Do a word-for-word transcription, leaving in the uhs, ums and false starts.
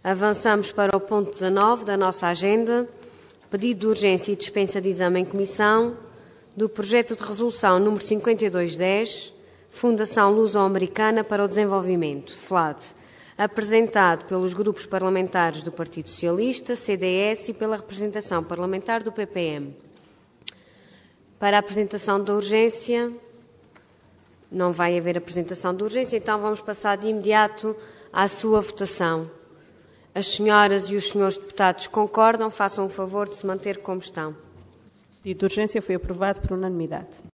Avançamos para o ponto dezanove da nossa agenda, pedido de urgência e dispensa de exame em comissão do projeto de resolução número cinquenta e dois dez, Fundação Luso-Americana para o Desenvolvimento, FLAD, apresentado pelos grupos parlamentares do Partido Socialista, C D S e pela representação parlamentar do P P M. Para a apresentação da urgência, não vai haver apresentação de urgência, então vamos passar de imediato à sua votação. As senhoras e os senhores deputados concordam, façam o favor de se manter como estão. O pedido de urgência foi aprovado por unanimidade.